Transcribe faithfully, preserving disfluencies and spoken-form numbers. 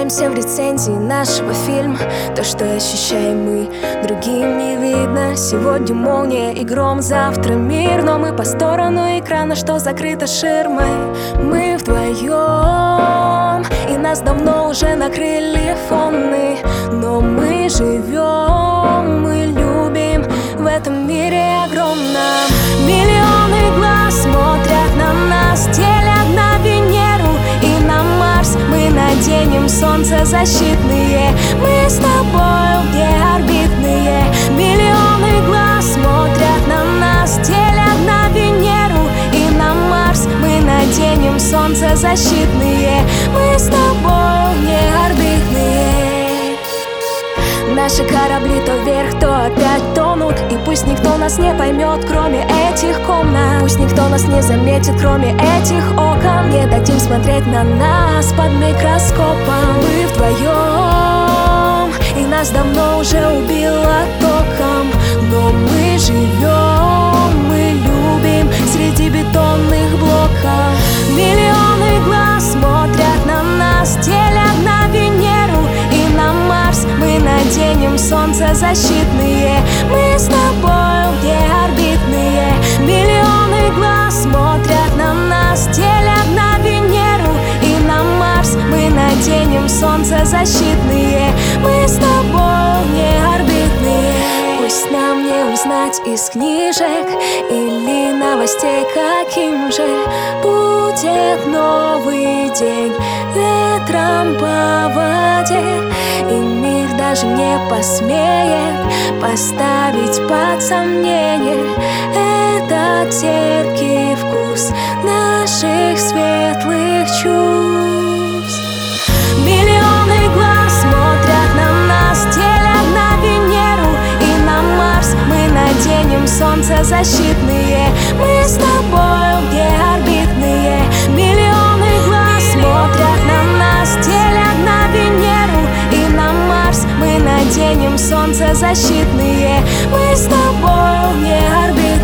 Признаемся в рецензии нашего фильма: то, что ощущаем мы, другим не видно. Сегодня молния и гром, завтра мир, но мы по сторону экрана, что закрыто ширмой. Мы вдвоем, и нас давно уже накрыли фоны. Но мы живем, мы любим в этом мире огромном. Миллионы глаз смотрят на нас, телят на Венеру и на Марс. Мы наденем солнцезащитные, мы с тобой неорбитные. Миллионы глаз смотрят на нас, телят на Венеру и на Марс. Мы наденем солнцезащитные, мы с тобой неорбитные. Наши корабли то вверх, то опять тонут. И пусть никто нас не поймет, кроме этих комнат. Пусть никто нас не заметит, кроме этих окон. Не дадим смотреть на нас под микроскопом. Мы вдвоем, и нас давно уже убило током. Но мы живем, мы любим среди бетонных блоков. Миллионы глаз смотрят на нас, телят на Венеру и на Марс. Мы наденем солнцезащитные, мы с тобой неорбитные. Миллионы глаз смотрят на нас, телят на Венеру и на Марс. Мы наденем солнцезащитные, мы с тобой неорбитные. Пусть нам не узнать из книжек или новостей, каким же будет новый день ветром по воде. И мир даже не посмеет поставить под сомнение этот терпкий вкус наших светлых чувств. Миллионы глаз смотрят на нас, телят на Венеру и на Марс. Мы наденем солнцезащитные, мы с тобой неорбитные. Миллионы глаз смотрят на нас, телят на Венеру и на Марс. Мы наденем солнцезащитные, мы с тобой неорбитные.